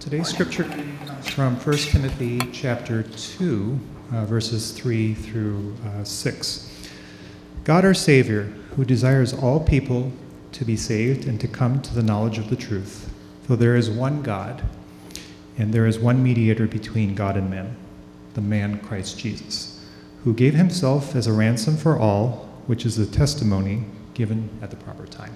Today's scripture comes from 1 Timothy chapter 2, verses 3 through 6. God our Savior, who desires all people to be saved and to come to the knowledge of the truth. For there is one God, and there is one mediator between God and men, the man Christ Jesus, who gave himself as a ransom for all, which is the testimony given at the proper time.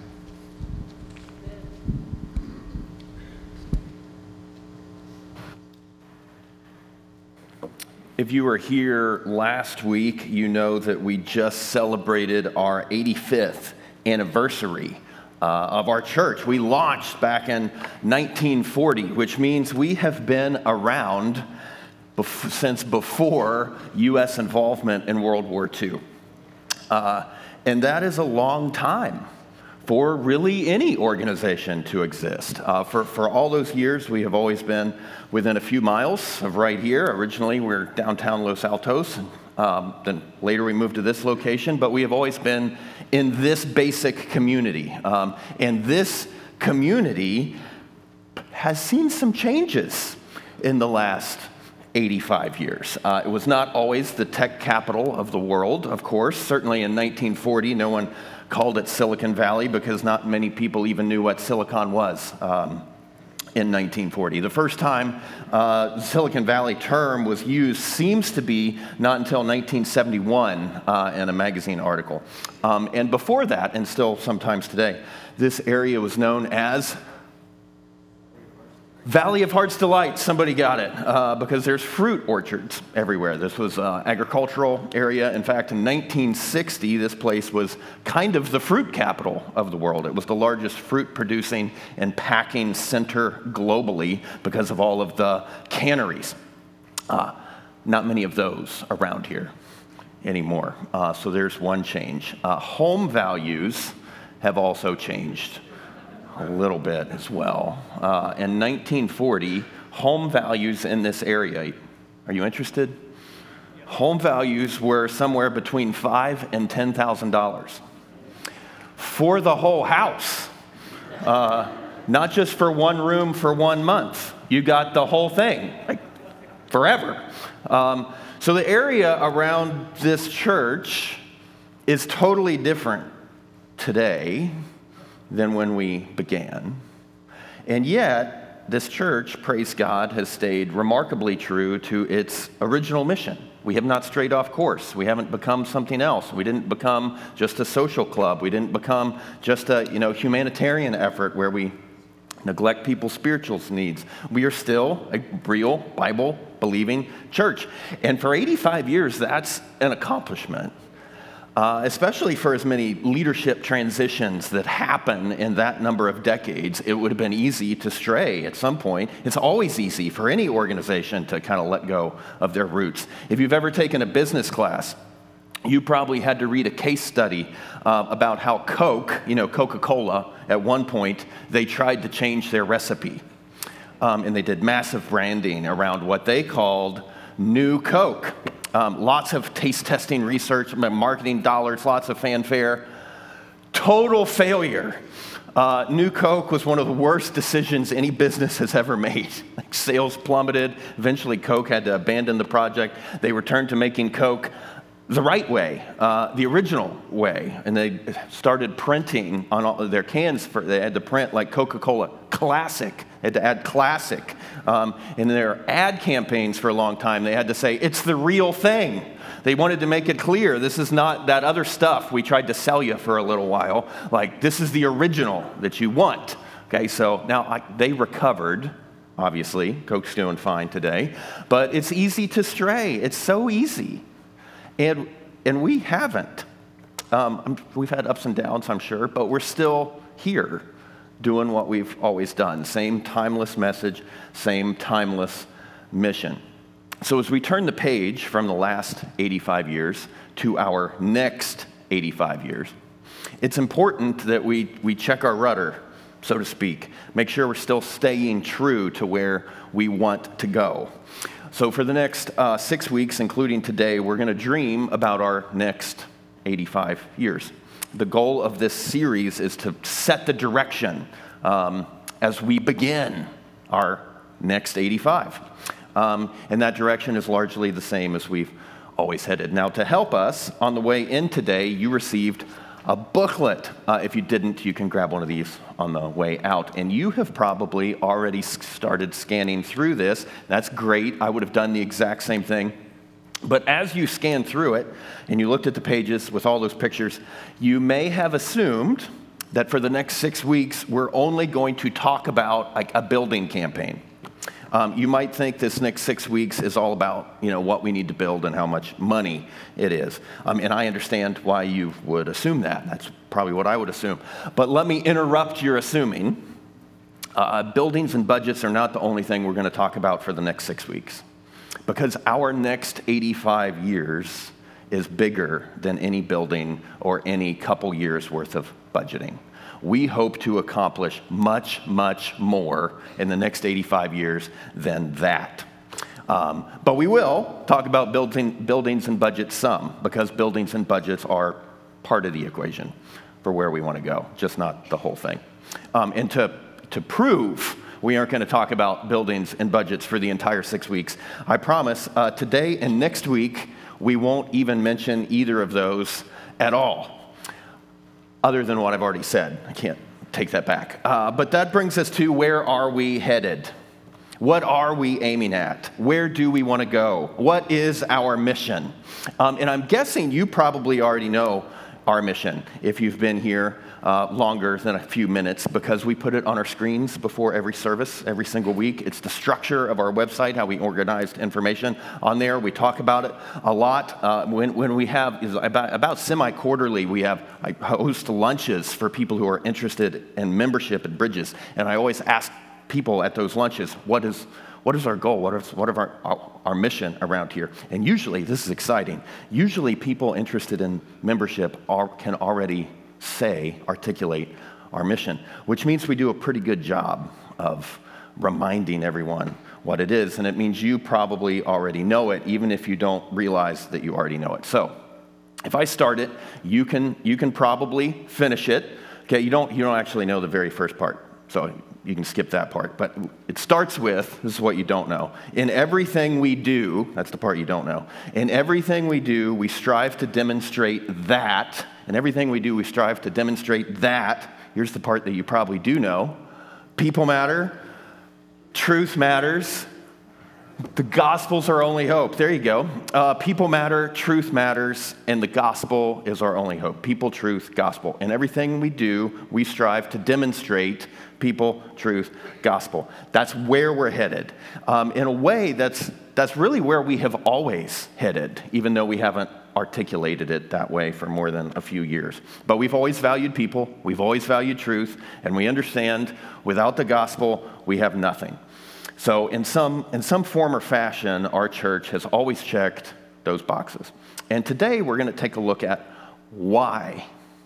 If you were here last week, you know that we just celebrated our 85th anniversary of our church. We launched back in 1940, which means we have been around since before U.S. involvement in World War II. And that is a long time for really any organization to exist. For all those years, we have always been within a few miles of right here. Originally, we were downtown Los Altos, then later we moved to this location, but we have always been in this basic community. And this community has seen some changes in the last 85 years. It was not always the tech capital of the world, of course. Certainly in 1940, no one called it Silicon Valley because not many people even knew what silicon was in 1940. The first time Silicon Valley term was used seems to be not until 1971 in a magazine article. And before that, and still sometimes today, this area was known as Valley of Heart's Delight. Somebody got it, because there's fruit orchards everywhere. This was an agricultural area. In fact, in 1960, this place was kind of the fruit capital of the world. It was the largest fruit producing and packing center globally because of all of the canneries. Not many of those around here anymore. So there's one change. Home values have also changed a little bit as well. In 1940, home values in this area, are you interested? Home values were somewhere between $5,000 and $10,000 for the whole house. Not just for one room for 1 month. You got the whole thing, like forever. So the area around this church is totally different today than when we began. And yet, this church, praise God, has stayed remarkably true to its original mission. We have not strayed off course. We haven't become something else. We didn't become just a social club. We didn't become just a humanitarian effort where we neglect people's spiritual needs. We are still a real Bible-believing church. And for 85 years, that's an accomplishment. Especially for as many leadership transitions that happen in that number of decades, it would have been easy to stray at some point. It's always easy for any organization to kind of let go of their roots. If you've ever taken a business class, you probably had to read a case study about how Coca-Cola, at one point, they tried to change their recipe. And they did massive branding around what they called New Coke. Lots of taste testing research, marketing dollars, lots of fanfare. Total failure. New Coke was one of the worst decisions any business has ever made. Like, sales plummeted. Eventually, Coke had to abandon the project. They returned to making Coke the right way, the original way. And they started printing on all their cans. They had to print like Coca-Cola Classic. They had to add classic. In their ad campaigns for a long time, they had to say, it's the real thing. They wanted to make it clear, this is not that other stuff we tried to sell you for a little while. Like, this is the original that you want. Okay, so now they recovered. Obviously, Coke's doing fine today. But it's easy to stray. It's so easy. And we haven't. We've had ups and downs, I'm sure, but we're still here doing what we've always done. Same timeless message, same timeless mission. So as we turn the page from the last 85 years to our next 85 years, it's important that we check our rudder, so to speak, make sure we're still staying true to where we want to go. So for the next 6 weeks, including today, we're going to dream about our next 85 years. The goal of this series is to set the direction as we begin our next 85. And that direction is largely the same as we've always headed. Now, to help us, on the way in today, you received a booklet. If you didn't, you can grab one of these on the way out. And you have probably already started scanning through this. That's great. I would have done the exact same thing. But as you scanned through it and you looked at the pages with all those pictures, you may have assumed that for the next 6 weeks, we're only going to talk about like a building campaign. You might think this next 6 weeks is all about, what we need to build and how much money it is. And I understand why you would assume that. That's probably what I would assume. But let me interrupt your assuming. Buildings and budgets are not the only thing we're going to talk about for the next 6 weeks. Because our next 85 years is bigger than any building or any couple years worth of budgeting. We hope to accomplish much, much more in the next 85 years than that. But we will talk about buildings and budgets some, because buildings and budgets are part of the equation for where we want to go, just not the whole thing. And to prove we aren't going to talk about buildings and budgets for the entire 6 weeks, I promise today and next week we won't even mention either of those at all. Other than what I've already said. I can't take that back. But that brings us to, where are we headed? What are we aiming at? Where do we want to go? What is our mission? And I'm guessing you probably already know our mission if you've been here longer than a few minutes, because we put it on our screens before every service, every single week. It's the structure of our website, how we organized information on there. We talk about it a lot. When we have, about semi-quarterly, I host lunches for people who are interested in membership at Bridges. And I always ask people at those lunches, what is our goal? What is our mission around here? And usually, this is exciting, usually people interested in membership can already articulate our mission, which means we do a pretty good job of reminding everyone what it is. And it means you probably already know it, even if you don't realize that you already know it. So if I start it, you can probably finish it. Okay, you don't actually know the very first part, so you can skip that part. But it starts with, this is what you don't know. In everything we do, that's the part you don't know. In everything we do, we strive to demonstrate that. In everything we do, we strive to demonstrate that. Here's the part that you probably do know. People matter. Truth matters. The gospel's our only hope. There you go. People matter, truth matters, and the gospel is our only hope. People, truth, gospel. In everything we do, we strive to demonstrate people, truth, gospel. That's where we're headed. In a way, that's really where we have always headed, even though we haven't articulated it that way for more than a few years. But we've always valued people, we've always valued truth, and we understand without the gospel, we have nothing. So in some form or fashion, our church has always checked those boxes. And today we're going to take a look at why.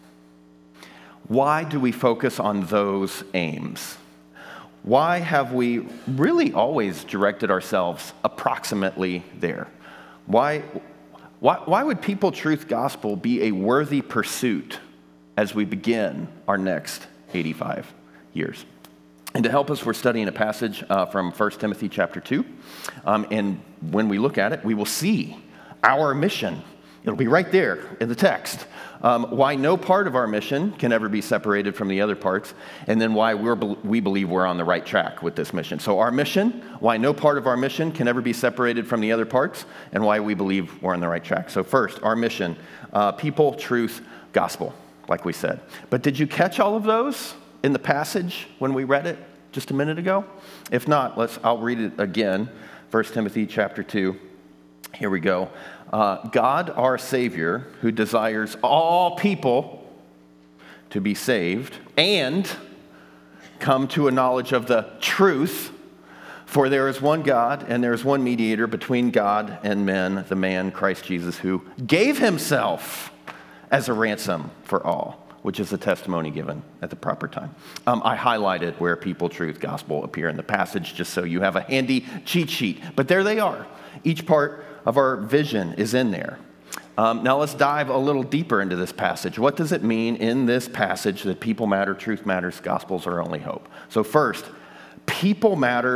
Why do we focus on those aims? Why have we really always directed ourselves approximately there? Why would people, truth, gospel be a worthy pursuit as we begin our next 85 years? And to help us, we're studying a passage from 1 Timothy chapter 2. And when we look at it, we will see our mission. It'll be right there in the text. Why no part of our mission can ever be separated from the other parts, and then why we believe we're on the right track with this mission. So our mission, why no part of our mission can ever be separated from the other parts, and why we believe we're on the right track. So first, our mission, people, truth, gospel, like we said. But did you catch all of those in the passage when we read it just a minute ago? If not, I'll read it again. 1 Timothy chapter 2. Here we go. God, our Savior, who desires all people to be saved and come to a knowledge of the truth, for there is one God and there is one mediator between God and men, the man Christ Jesus, who gave himself as a ransom for all, which is the testimony given at the proper time. I highlighted where people, truth, gospel appear in the passage just so you have a handy cheat sheet. But there they are. Each part of our vision is in there. Now let's dive a little deeper into this passage. What does it mean in this passage that people matter, truth matters, gospel's our only hope? So first, people matter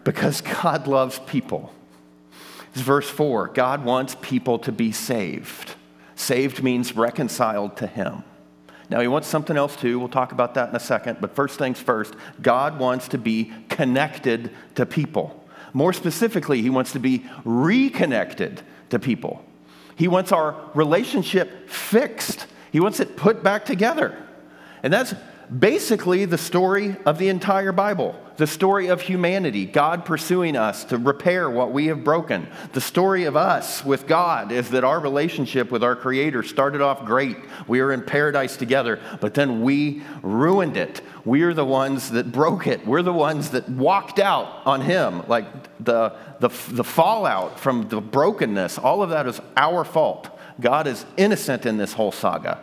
Because God loves people. It's verse 4. God wants people to be saved. Saved means reconciled to him. Now, he wants something else too. We'll talk about that in a second. But first things first, God wants to be connected to people. More specifically, he wants to be reconnected to people. He wants our relationship fixed. He wants it put back together. And that's basically the story of the entire Bible, the story of humanity, God pursuing us to repair what we have broken. The story of us with God is that our relationship with our Creator started off great. We were in paradise together, but then we ruined it. We are the ones that broke it. We're the ones that walked out on Him. Like the fallout from the brokenness, all of that is our fault. God is innocent in this whole saga.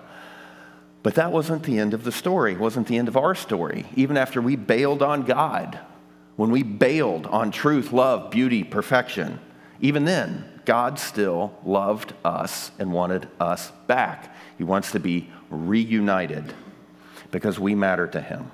But that wasn't the end of the story. It wasn't the end of our story. Even after we bailed on God, when we bailed on truth, love, beauty, perfection, even then, God still loved us and wanted us back. He wants to be reunited because we matter to Him.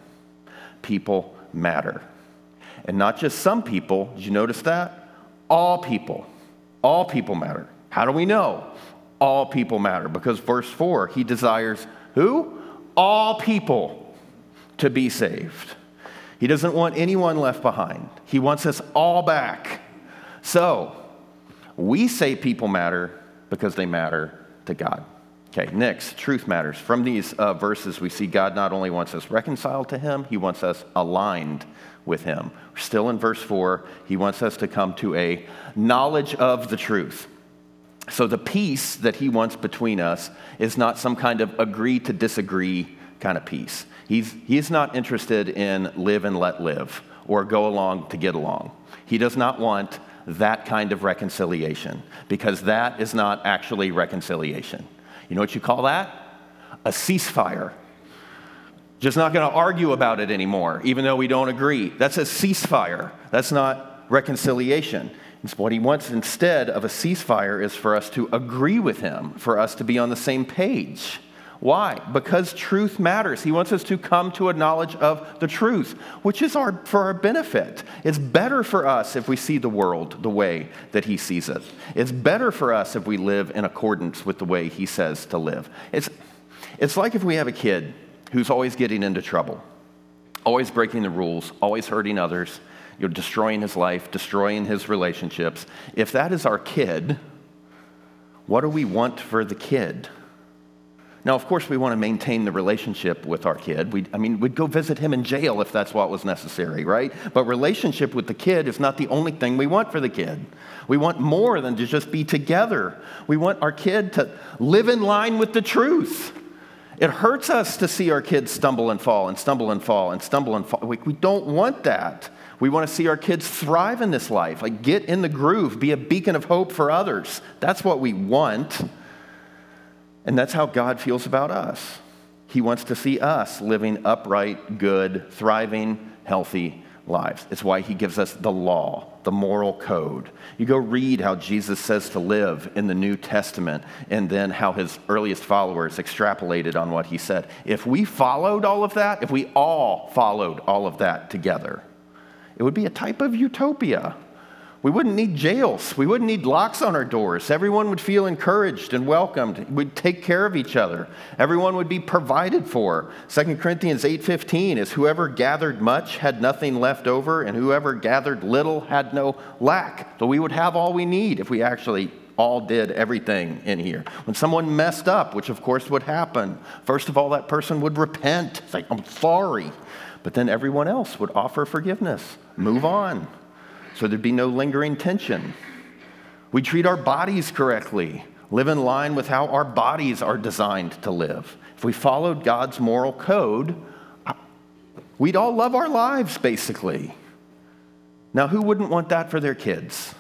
People matter. And not just some people. Did you notice that? All people. All people matter. How do we know? All people matter. Because verse 4, He desires who? All people to be saved. He doesn't want anyone left behind. He wants us all back. So, we say people matter because they matter to God. Okay, next, truth matters. From these verses, we see God not only wants us reconciled to Him, He wants us aligned with Him. We're still in verse 4. He wants us to come to a knowledge of the truth. So the peace that He wants between us is not some kind of agree to disagree kind of peace. He's not interested in live and let live or go along to get along. He does not want that kind of reconciliation because that is not actually reconciliation. You know what you call that? A ceasefire. Just not going to argue about it anymore, even though we don't agree. That's a ceasefire. That's not reconciliation. What He wants instead of a ceasefire is for us to agree with Him, for us to be on the same page. Why? Because truth matters. He wants us to come to a knowledge of the truth, which is for our benefit. It's better for us if we see the world the way that He sees it. It's better for us if we live in accordance with the way He says to live. It's like if we have a kid who's always getting into trouble, always breaking the rules, always hurting others, destroying his life, destroying his relationships. If that is our kid, what do we want for the kid? Now, of course, we want to maintain the relationship with our kid. We'd go visit him in jail if that's what was necessary, right? But relationship with the kid is not the only thing we want for the kid. We want more than to just be together. We want our kid to live in line with the truth. It hurts us to see our kids stumble and fall and stumble and fall and stumble and fall. We don't want that. We want to see our kids thrive in this life, like get in the groove, be a beacon of hope for others. That's what we want. And that's how God feels about us. He wants to see us living upright, good, thriving, healthy lives. It's why He gives us the law, the moral code. You go read how Jesus says to live in the New Testament and then how His earliest followers extrapolated on what He said. If we followed all of that, if we all followed all of that together, it would be a type of utopia. We wouldn't need jails. We wouldn't need locks on our doors. Everyone would feel encouraged and welcomed. We'd take care of each other. Everyone would be provided for. 2 Corinthians 8:15 is whoever gathered much had nothing left over, and whoever gathered little had no lack. So we would have all we need if we actually all did everything in here. When someone messed up, which of course would happen, first of all, that person would repent. Say, I'm sorry. But then everyone else would offer forgiveness. Move on. So there'd be no lingering tension. We treat our bodies correctly. Live in line with how our bodies are designed to live. If we followed God's moral code, we'd all love our lives, basically. Now, who wouldn't want that for their kids?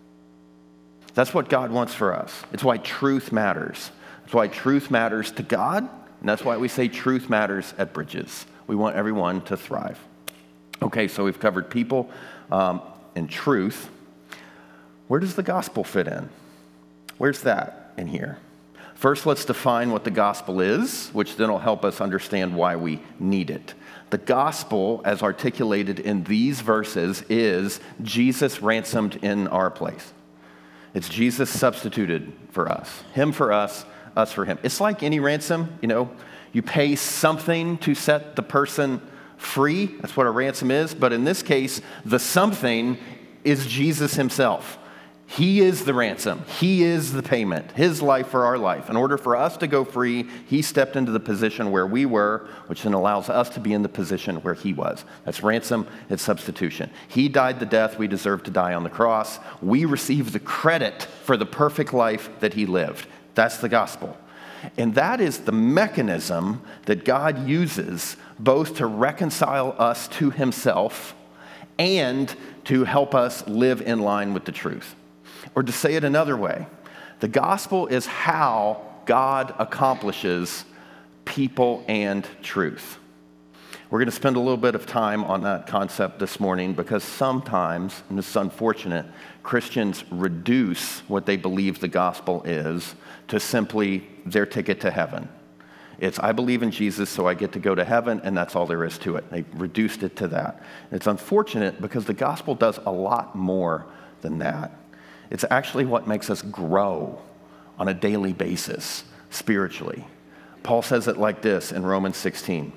That's what God wants for us. It's why truth matters. It's why truth matters to God, and that's why we say truth matters at Bridges. We want everyone to thrive. Okay, so we've covered people and truth. Where does the gospel fit in? Where's that in here? First, let's define what the gospel is, which then will help us understand why we need it. The gospel, as articulated in these verses, is Jesus ransomed in our place. It's Jesus substituted for us. Him for us for him. It's like any ransom, you pay something to set the person free. That's what a ransom is. But in this case, the something is Jesus himself. He is the ransom. He is the payment. His life for our life. In order for us to go free, he stepped into the position where we were, which then allows us to be in the position where he was. That's ransom. It's substitution. He died the death we deserve to die on the cross. We receive the credit for the perfect life that he lived. That's the gospel. And that is the mechanism that God uses both to reconcile us to himself and to help us live in line with the truth. Or to say it another way, the gospel is how God accomplishes people and truth. We're going to spend a little bit of time on that concept this morning because sometimes, and this is unfortunate, Christians reduce what they believe the gospel is to simply their ticket to heaven. It's, I believe in Jesus, so I get to go to heaven, and that's all there is to it. They reduced it to that. It's unfortunate because the gospel does a lot more than that. It's actually what makes us grow on a daily basis spiritually. Paul says it like this in Romans 16.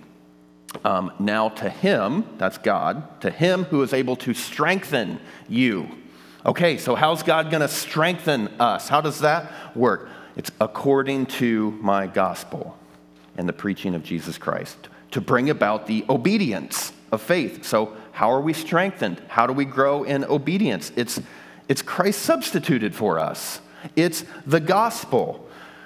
Now to him, that's God, to him who is able to strengthen you. Okay, so how's God going to strengthen us? How does that work? It's according to my gospel and the preaching of Jesus Christ to bring about the obedience of faith. So how are we strengthened? How do we grow in obedience? It's Christ substituted for us. It's the gospel.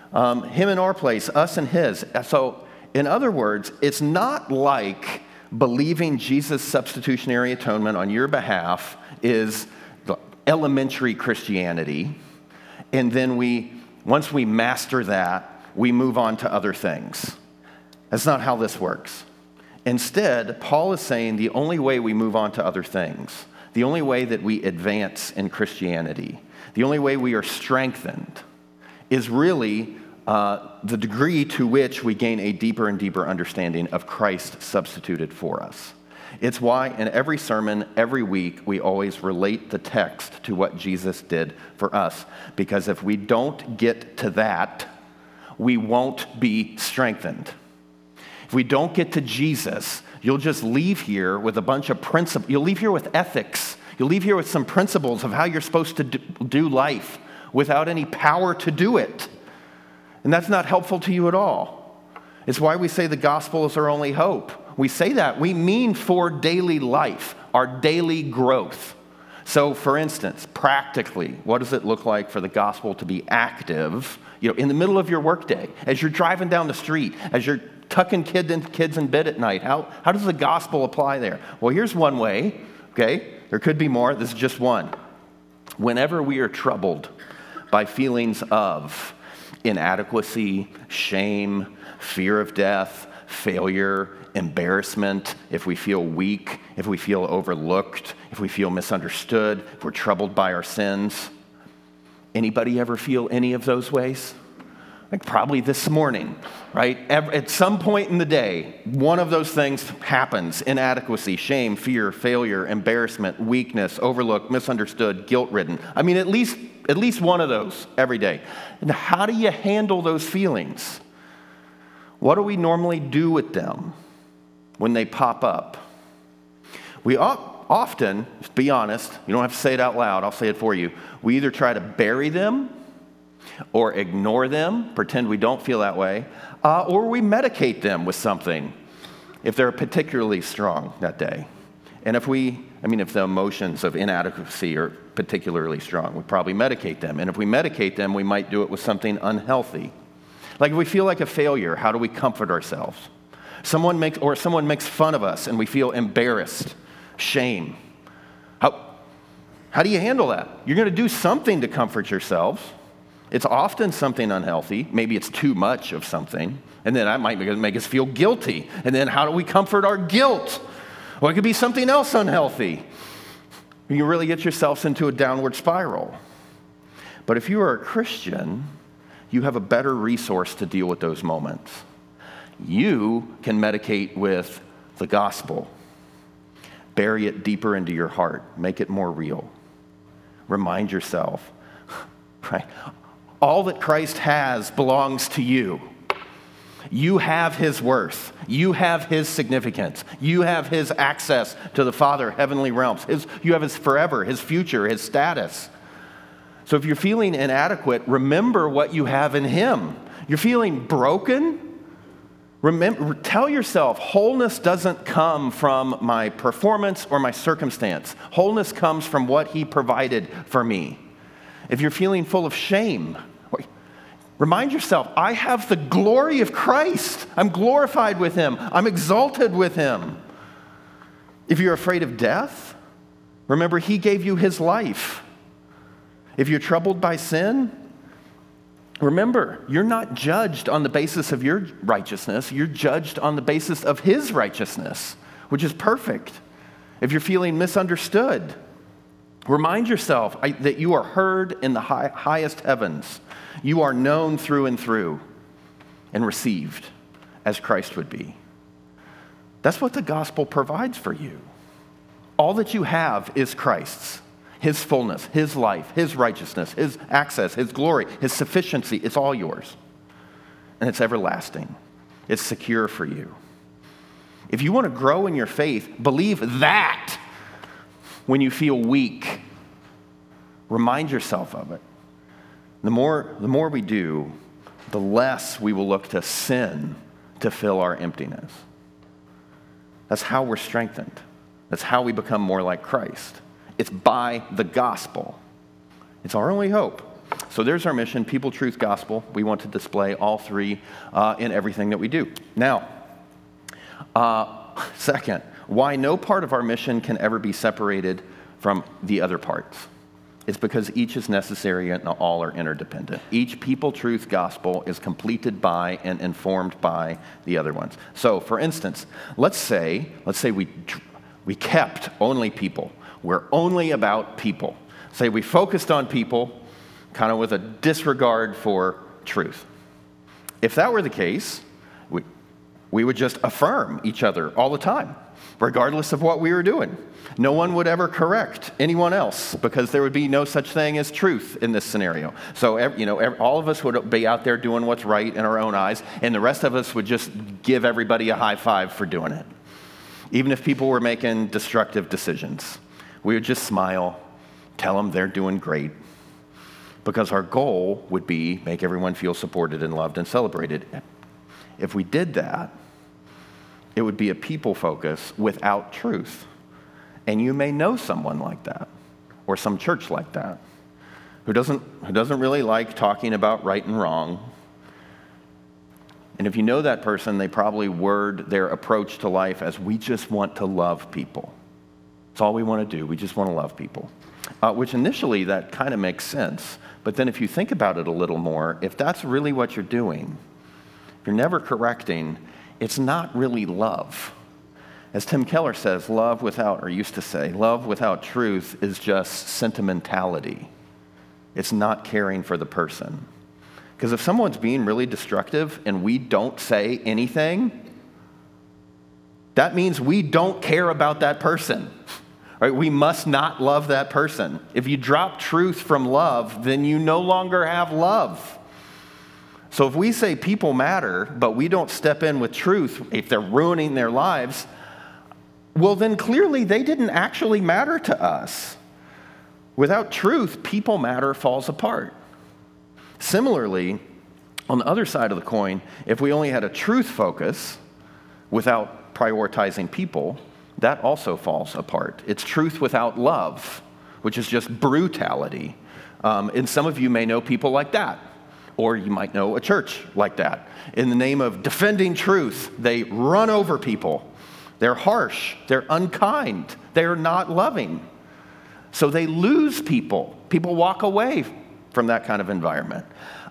Him in our place, us in his. So, in other words, it's not like believing Jesus' substitutionary atonement on your behalf is elementary Christianity, and then once we master that, we move on to other things. That's not how this works. Instead, Paul is saying the only way we move on to other things, the only way that we advance in Christianity, the only way we are strengthened is really the degree to which we gain a deeper and deeper understanding of Christ substituted for us. It's why in every sermon, every week, we always relate the text to what Jesus did for us. Because if we don't get to that, we won't be strengthened. If we don't get to Jesus, you'll just leave here with a bunch of principles. You'll leave here with ethics. You'll leave here with some principles of how you're supposed to do life without any power to do it. And that's not helpful to you at all. It's why we say the gospel is our only hope. We say that. We mean for daily life, our daily growth. So, for instance, practically, what does it look like for the gospel to be active, in the middle of your workday, as you're driving down the street, as you're tucking kids in bed at night? How does the gospel apply there? Well, here's one way, okay? There could be more. This is just one. Whenever we are troubled by feelings of inadequacy, shame, fear of death, failure, embarrassment, if we feel weak, if we feel overlooked, if we feel misunderstood, if we're troubled by our sins. Anybody ever feel any of those ways? Like probably this morning, right? At some point in the day, one of those things happens. Inadequacy, shame, fear, failure, embarrassment, weakness, overlooked, misunderstood, guilt-ridden. I mean, at least one of those every day. And how do you handle those feelings? What do we normally do with them when they pop up? We often, just be honest, you don't have to say it out loud, I'll say it for you. We either try to bury them or ignore them, pretend we don't feel that way, or we medicate them with something if they're particularly strong that day. And if the emotions of inadequacy are particularly strong, we probably medicate them. And if we medicate them, we might do it with something unhealthy. Like if we feel like a failure, how do we comfort ourselves? Someone makes fun of us and we feel embarrassed, shame. How do you handle that? You're going to do something to comfort yourselves. It's often something unhealthy. Maybe it's too much of something. And then that might make us feel guilty. And then how do we comfort our guilt? Well, it could be something else unhealthy. You really get yourselves into a downward spiral. But if you are a Christian, you have a better resource to deal with those moments. You can medicate with the gospel. Bury it deeper into your heart. Make it more real. Remind yourself, right? All that Christ has belongs to you. You have his worth. You have his significance. You have his access to the Father, heavenly realms. You have his forever, his future, his status. So if you're feeling inadequate, remember what you have in him. You're feeling broken? Remember, tell yourself, wholeness doesn't come from my performance or my circumstance. Wholeness comes from what he provided for me. If you're feeling full of shame, remind yourself, I have the glory of Christ. I'm glorified with him. I'm exalted with him. If you're afraid of death, remember he gave you his life. If you're troubled by sin, remember, you're not judged on the basis of your righteousness. You're judged on the basis of his righteousness, which is perfect. If you're feeling misunderstood, remind yourself that you are heard in the highest heavens. You are known through and through and received as Christ would be. That's what the gospel provides for you. All that you have is Christ's. His fullness, his life, his righteousness, his access, his glory, his sufficiency. It's all yours. And it's everlasting. It's secure for you. If you want to grow in your faith, believe that when you feel weak. Remind yourself of it. The more we do, the less we will look to sin to fill our emptiness. That's how we're strengthened. That's how we become more like Christ. It's by the gospel. It's our only hope. So there's our mission, people, truth, gospel. We want to display all three in everything that we do. Now, second, why no part of our mission can ever be separated from the other parts. It's because each is necessary and all are interdependent. Each people, truth, gospel is completed by and informed by the other ones. So, for instance, let's say we kept only people. We're only about people. Say we focused on people, kind of with a disregard for truth. If that were the case, we would just affirm each other all the time, regardless of what we were doing. No one would ever correct anyone else because there would be no such thing as truth in this scenario. So, all of us would be out there doing what's right in our own eyes, and the rest of us would just give everybody a high five for doing it. Even if people were making destructive decisions, we would just smile, tell them they're doing great, because our goal would be make everyone feel supported and loved and celebrated. If we did that, it would be a people focus without truth. And you may know someone like that, or some church like that, who doesn't really like talking about right and wrong. And if you know that person, they probably word their approach to life as, we just want to love people. That's all we want to do. We just want to love people. Which initially, that kind of makes sense. But then if you think about it a little more, if that's really what you're doing, if you're never correcting, it's not really love. As Tim Keller says, love without truth is just sentimentality. It's not caring for the person. Because if someone's being really destructive and we don't say anything, that means we don't care about that person. Right? We must not love that person. If you drop truth from love, then you no longer have love. So if we say people matter, but we don't step in with truth, if they're ruining their lives, well, then clearly they didn't actually matter to us. Without truth, people matter falls apart. Similarly, on the other side of the coin, if we only had a truth focus without prioritizing people, that also falls apart. It's truth without love, which is just brutality. And some of you may know people like that, or you might know a church like that. In the name of defending truth, they run over people. They're harsh. They're unkind. They're not loving. So they lose people. People walk away from that kind of environment.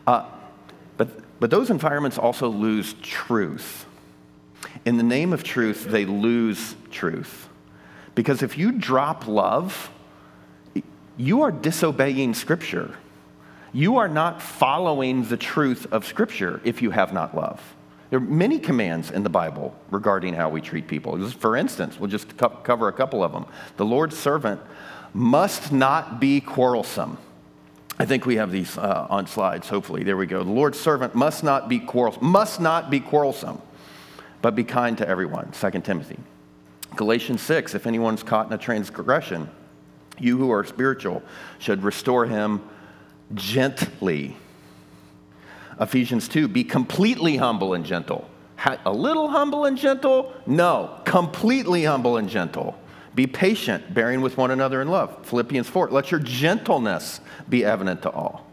But those environments also lose truth. In the name of truth, they lose truth. Because if you drop love, you are disobeying Scripture. you are not following the truth of Scripture if you have not love. There are many commands in the Bible regarding how we treat people. Just for instance, we'll just cover a couple of them. The Lord's servant must not be quarrelsome. I think we have these on slides, hopefully. There we go. The Lord's servant must not be quarrelsome, but be kind to everyone. 2 Timothy. Galatians 6, if anyone's caught in a transgression, you who are spiritual should restore him gently. Ephesians 2, be completely humble and gentle. A little humble and gentle? No, completely humble and gentle. Be patient, bearing with one another in love. Philippians 4, let your gentleness be evident to all.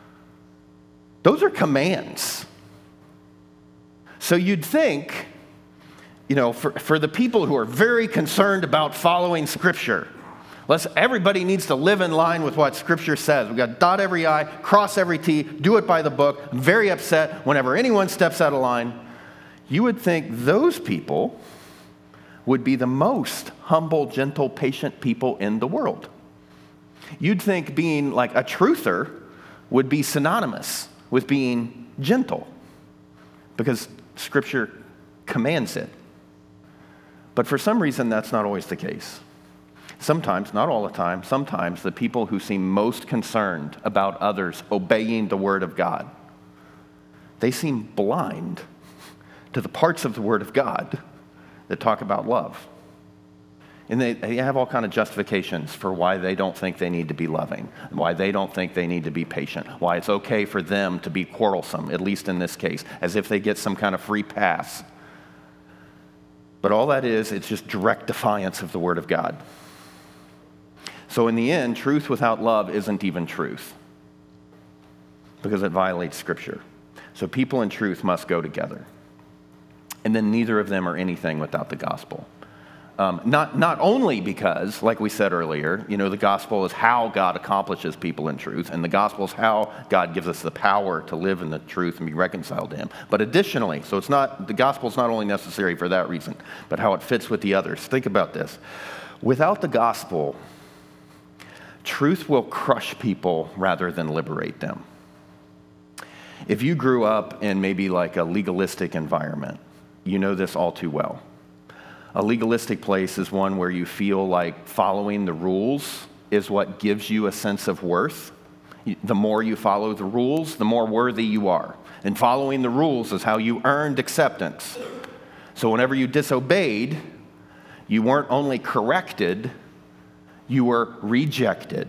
Those are commands. So you'd think, for the people who are very concerned about following Scripture, everybody needs to live in line with what Scripture says. We've got to dot every I, cross every T, do it by the book. I'm very upset whenever anyone steps out of line. You would think those people would be the most humble, gentle, patient people in the world. You'd think being like a truther would be synonymous with being gentle because Scripture commands it. But for some reason, that's not always the case. Sometimes, not all the time, sometimes the people who seem most concerned about others obeying the Word of God, they seem blind to the parts of the Word of God that talk about love. And they have all kinds of justifications for why they don't think they need to be loving, why they don't think they need to be patient, why it's okay for them to be quarrelsome, at least in this case, as if they get some kind of free pass. But all that is, it's just direct defiance of the Word of God. So in the end, truth without love isn't even truth because it violates Scripture. So people and truth must go together. And then neither of them are anything without the gospel. Not only because, like we said earlier, the gospel is how God accomplishes people in truth, and the gospel is how God gives us the power to live in the truth and be reconciled to Him. But additionally, the gospel is not only necessary for that reason, but how it fits with the others. Think about this. Without the gospel, truth will crush people rather than liberate them. If you grew up in maybe like a legalistic environment, you know this all too well. A legalistic place is one where you feel like following the rules is what gives you a sense of worth. The more you follow the rules, the more worthy you are. And following the rules is how you earned acceptance. So whenever you disobeyed, you weren't only corrected, you were rejected.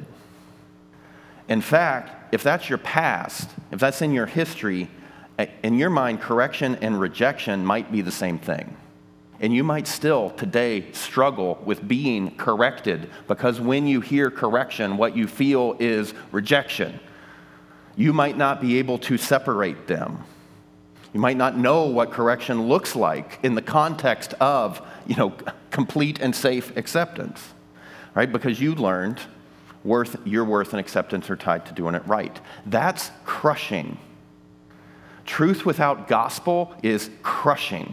In fact, if that's your past, if that's in your history, in your mind, correction and rejection might be the same thing. And you might still today struggle with being corrected because when you hear correction, what you feel is rejection. You might not be able to separate them. You might not know what correction looks like in the context of, complete and safe acceptance, right? Because you learned your worth and acceptance are tied to doing it right. That's crushing. Truth without gospel is crushing.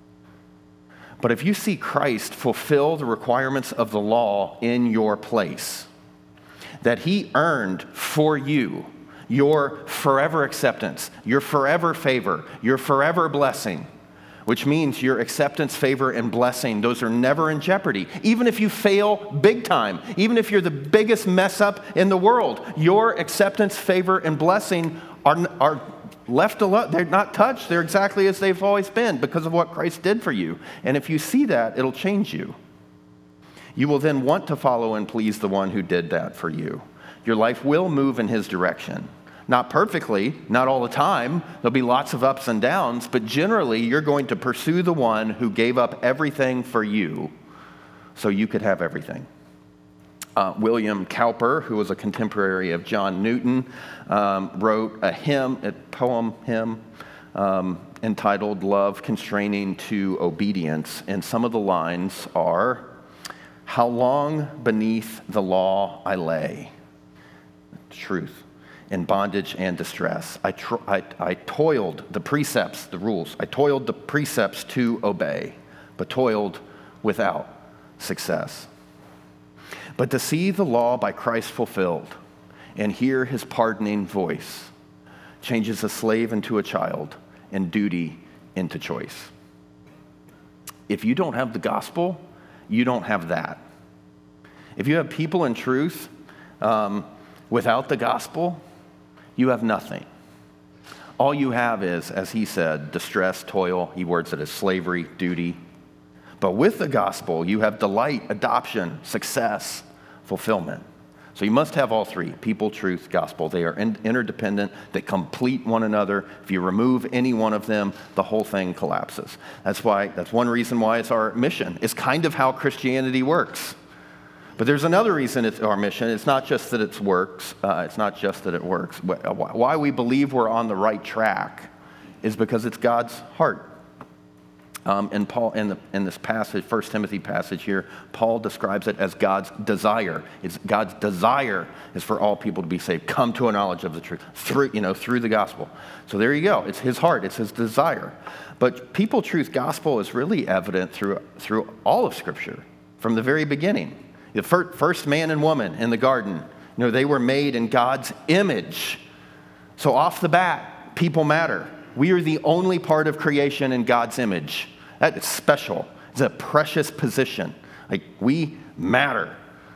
But if you see Christ fulfill the requirements of the law in your place, that He earned for you your forever acceptance, your forever favor, your forever blessing, which means your acceptance, favor, and blessing, those are never in jeopardy. Even if you fail big time, even if you're the biggest mess up in the world, your acceptance, favor, and blessing are left alone. They're not touched. They're exactly as they've always been because of what Christ did for you. And if you see that, it'll change you. You will then want to follow and please the one who did that for you. Your life will move in His direction. Not perfectly, not all the time. There'll be lots of ups and downs, but generally you're going to pursue the one who gave up everything for you so you could have everything. William Cowper, who was a contemporary of John Newton, wrote a poem entitled Love Constraining to Obedience. And some of the lines are, how long beneath the law I lay, truth, in bondage and distress. I toiled the precepts, the rules. I toiled the precepts to obey, but toiled without success. But to see the law by Christ fulfilled and hear his pardoning voice, changes a slave into a child and duty into choice. If you don't have the gospel, you don't have that. If you have people in truth without the gospel, you have nothing. All you have is, as he said, distress, toil. He words it as slavery, duty. But with the gospel, you have delight, adoption, success, fulfillment. So you must have all three: people, truth, gospel. They are interdependent. They complete one another. If you remove any one of them, the whole thing collapses. That's one reason why it's our mission. It's kind of how Christianity works. But there's another reason it's our mission. It's not just that it works. Why we believe we're on the right track is because it's God's heart. And Paul, in this passage, 1 Timothy passage here, Paul describes it as God's desire. It's God's desire is for all people to be saved, come to a knowledge of the truth through the gospel. So there you go. It's his heart. It's his desire. But people, truth, gospel is really evident through all of Scripture from the very beginning. The first man and woman in the garden, they were made in God's image. So off the bat, people matter. We are the only part of creation in God's image. That is special. It's a precious position. Like, we matter.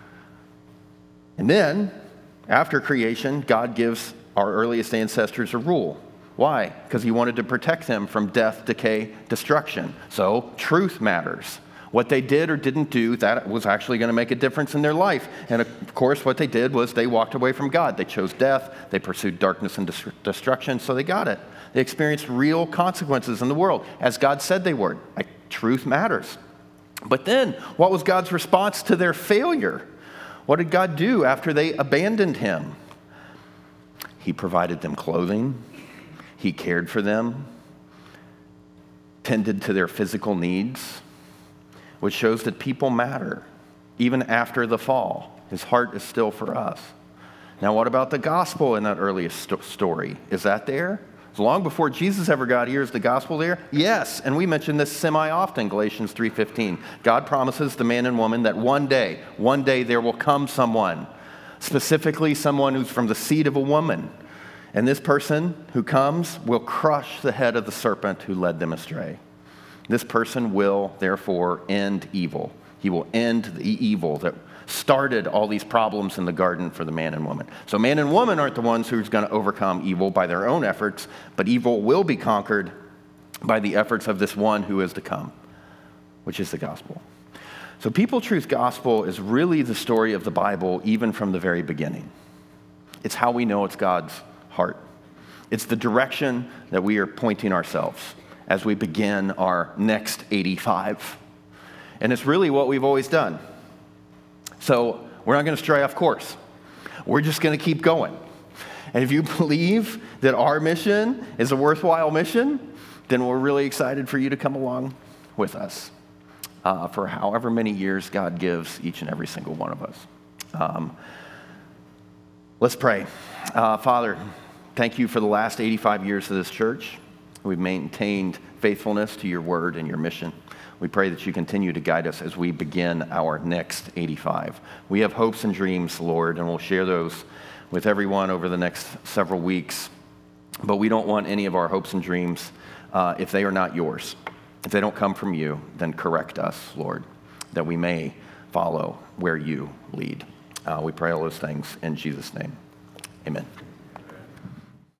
And then, after creation, God gives our earliest ancestors a rule. Why? Because he wanted to protect them from death, decay, destruction. So, truth matters. What they did or didn't do, that was actually going to make a difference in their life. And of course, what they did was they walked away from God. They chose death. They pursued darkness and destruction, so they got it. They experienced real consequences in the world, as God said they would. Truth matters. But then, what was God's response to their failure? What did God do after they abandoned him? He provided them clothing. He cared for them, tended to their physical needs, which shows that people matter, even after the fall. His heart is still for us. Now, what about the gospel in that earliest story? Is that there? Long before Jesus ever got here, is the gospel there? Yes, and we mention this semi-often, Galatians 3:15. God promises the man and woman that one day there will come someone, specifically someone who's from the seed of a woman. And this person who comes will crush the head of the serpent who led them astray. This person will, therefore, end evil. He will end the evil that started all these problems in the garden for the man and woman. So man and woman aren't the ones who's going to overcome evil by their own efforts, but evil will be conquered by the efforts of this one who is to come, which is the gospel. So people, truth, gospel is really the story of the Bible, even from the very beginning. It's how we know it's God's heart. It's the direction that we are pointing ourselves as we begin our next 85. And it's really what we've always done. So we're not going to stray off course. We're just going to keep going. And if you believe that our mission is a worthwhile mission, then we're really excited for you to come along with us for however many years God gives each and every single one of us. Let's pray. Father, thank you for the last 85 years of this church. We've maintained faithfulness to your word and your mission. We pray that you continue to guide us as we begin our next 85. We have hopes and dreams, Lord, and we'll share those with everyone over the next several weeks. But we don't want any of our hopes and dreams, if they are not yours. If they don't come from you, then correct us, Lord, that we may follow where you lead. We pray all those things in Jesus' name. Amen.